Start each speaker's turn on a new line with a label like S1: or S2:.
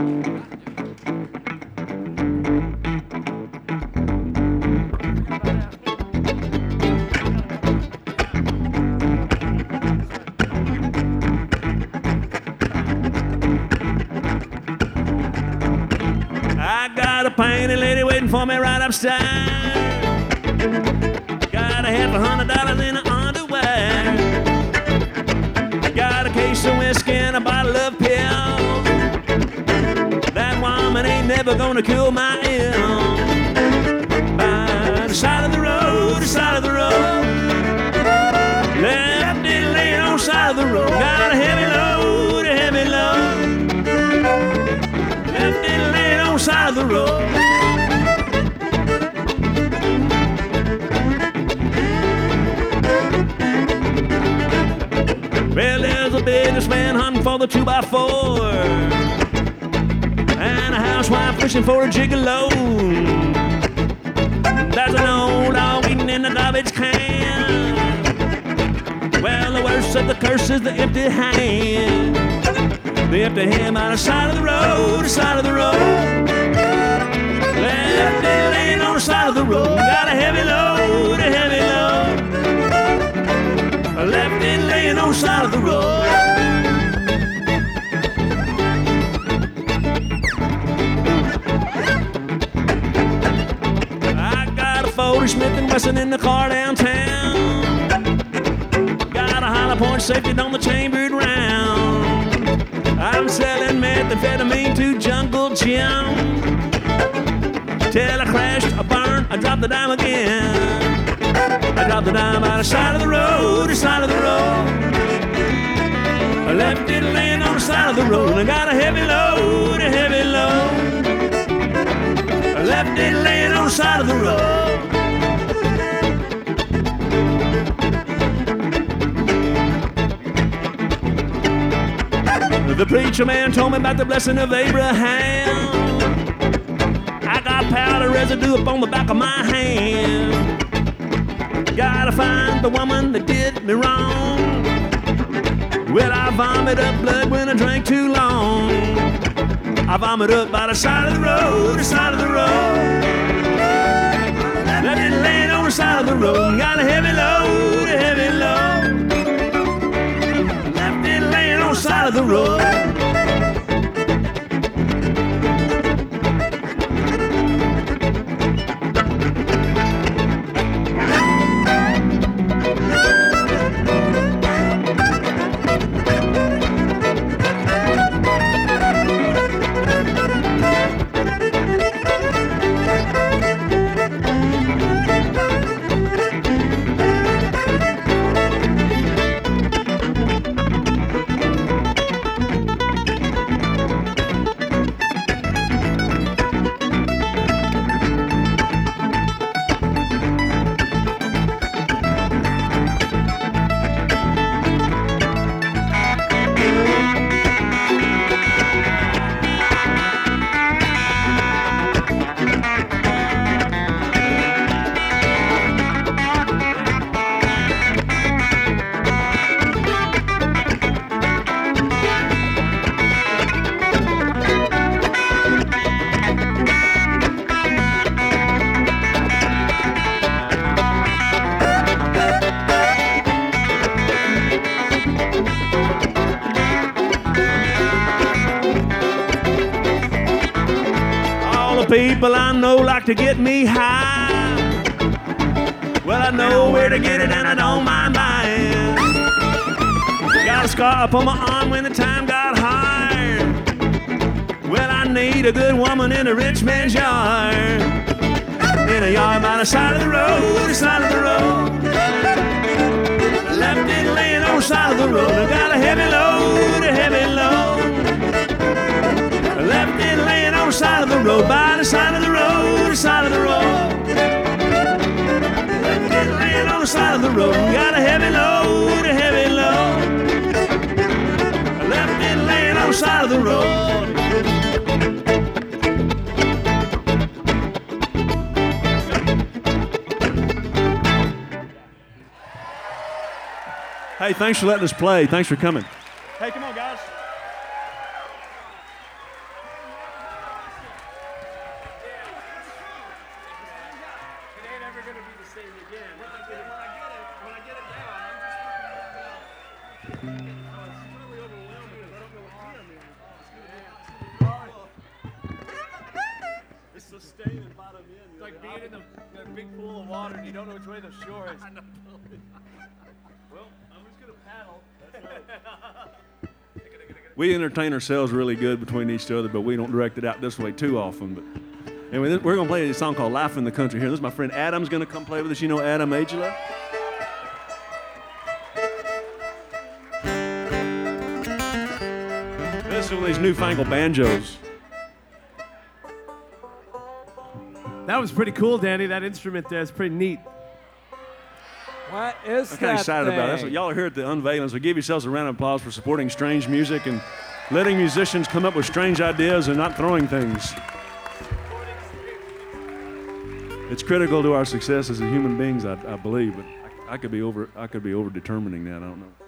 S1: Got a painted lady waiting for me right upstairs. Got $100 in her underwear. Got a case of whiskey and a bottle of pills. That woman ain't never gonna kill my ill. By the side of the road, the side of the road. Left it laying on the side of the road. Got a heavy load, a heavy load. Left it laying on the side of the road. Well, there's a businessman hunting for the 2x4 and a housewife fishing for a gigolo. There's an old dog eating in the garbage can. Well, the worst of the curse is the empty hand. The empty hand by the side of the road, the side of the road. Left it laying on the side of the road. Got a heavy load, a heavy load. Left it laying on the side of the road. I got a Foley, Smith & Wesson in the car downtown. Got a Hollow Point safety on the chambered round. I'm selling methamphetamine to Jungle Jim. Till I crashed, I burned, I dropped the dime again. I dropped the dime out the side of the road, the side of the road. I left it laying on the side of the road. I got a heavy load, a heavy load. I left it laying on the side of the road. The preacher man told me about the blessing of Abraham. I got powder residue up on the back of my hand. Gotta find the woman that did me wrong. Well, I vomit up blood when I drank too long. I vomit up by the side of the road, the side of the road. Left it laying on the side of the road. Got a heavy load, a heavy load. Left it laying on the side of the road. People I know like to get me high. Well, I know where to get it and I don't mind buying. Got a scar up on my arm when the time got hard. Well, I need a good woman in a rich man's yard. In a yard by the side of the road, the side of the road. Left it laying on the side of the road. I got a heavy load, a heavy load. Left it laying on the side of the road, by the side of the road, the side of the road. Left it laying on the side of the road. Got a heavy load, a heavy load. Left it laying on the side of the road. Hey, thanks for letting us play. Thanks for coming. Hey, come on, guys. again. When I get it down, I'm just fucking it's really overwhelming because I don't know what key I'm in. It's sustaining bottom end.
S2: It's like being in the big pool of water and you don't know which way the shore is.
S1: Well, I'm just gonna paddle. We entertain ourselves really good between each other, but we don't direct it out this way too often. But anyway, we're gonna play a song called "Life in the Country" here. This is my friend Adam's gonna come play with us. You know Adam Agela? This is one of these newfangled banjos.
S2: That was pretty cool, Danny. That instrument there is pretty neat.
S3: What is that?
S1: I'm kind of excited about it. That's what y'all are here at the unveiling, so give yourselves a round of applause for supporting strange music and letting musicians come up with strange ideas and not throwing things. It's critical to our success as human beings, I believe, but I could be over determining that. I don't know.